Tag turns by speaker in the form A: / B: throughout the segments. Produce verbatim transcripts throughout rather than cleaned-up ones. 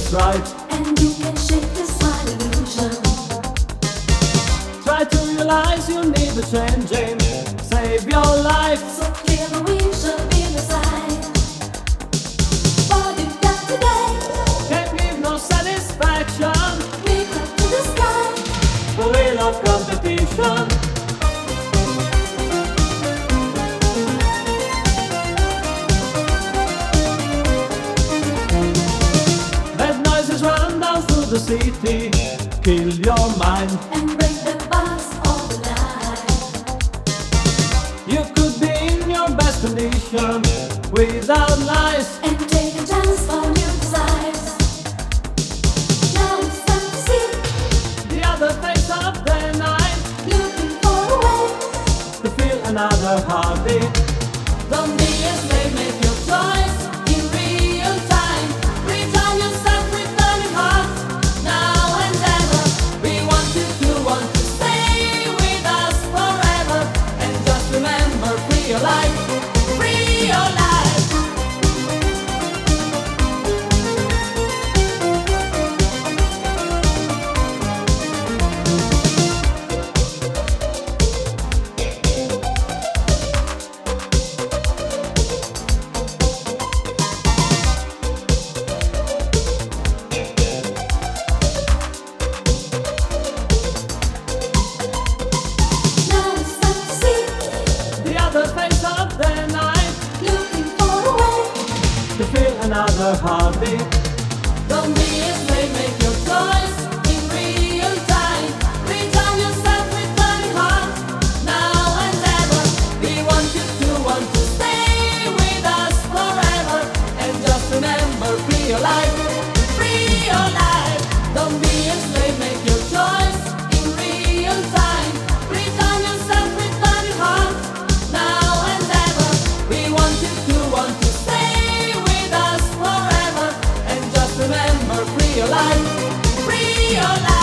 A: it's right.
B: And you can shake this wild illusion.
A: Try to realize you need a changing. Save your life.
B: So clear the vision in the sight. What you got today
A: Can't give no satisfaction.
B: reach up to the sky.
A: The wheel of competition. Bad noises run down through the city. Kill your mind.
B: And break the bars of the night.
A: You could be in your best condition without lies.
B: And take a chance on your desires. Now it's time to see.
A: The other face of the night.
B: Looking for a way.
A: To feel another heartbeat.
B: Don't be a slave, make your choice in real time. Return yourself, return your heart. Now and ever. We want you to want to stay with us forever. And just remember, free your life, free your life. Now it's time to see.
A: The other face of the night.
B: Looking for a way.
A: To feel another heartbeat.
B: Don't be a slave, make your choice in real time. Return yourself, return your heart. Now and ever. We want you to want to stay with us forever. And just remember, free your life, free your life. Don't be a slave, make your choice in real time. Return yourself, return your heart. Now and ever. We want you to want to stay with us forever. And just remember, free your life, free your life.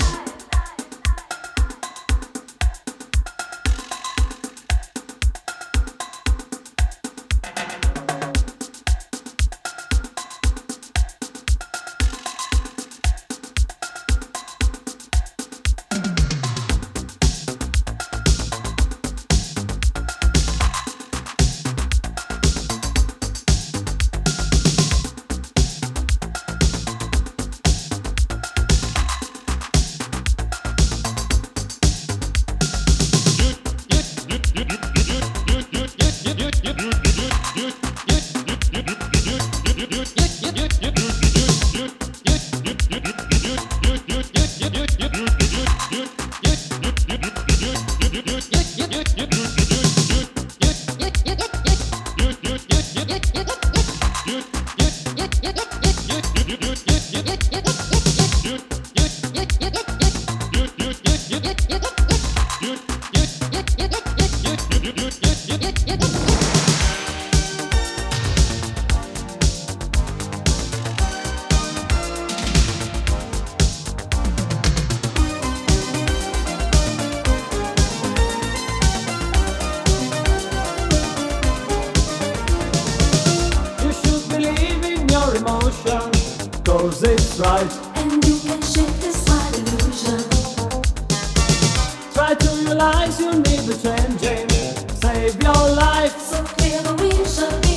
A: You should believe in your emotion. Cause it's right.
B: And you can shake this wild illusion.
A: Try to realize you need a changing. Save your life.
B: So clear the vision